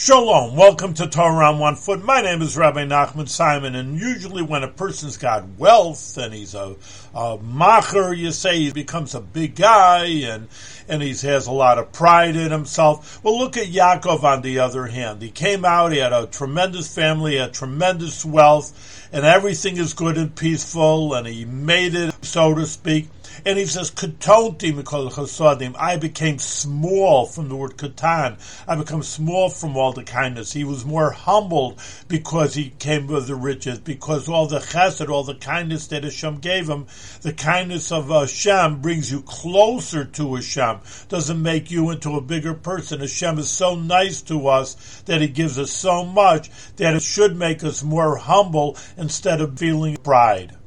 Shalom, welcome to Torah on One Foot. My name is Rabbi Nachman Simon, and usually when a person's got wealth and he's a macher, you say he becomes a big guy and he has a lot of pride in himself. Well, look at Yaakov on the other hand. He came out, he had a tremendous family, he had tremendous wealth, and everything is good and peaceful, and he made it, so to speak. And he says, Katonti mikol chasadim. I became small from the word katan. I become small from all the kindness. He was more humbled because he came with the riches, because all the chesed, all the kindness that Hashem gave him, the kindness of Hashem brings you closer to Hashem. Doesn't make you into a bigger person. Hashem is so nice to us that He gives us so much that it should make us more humble instead of feeling pride.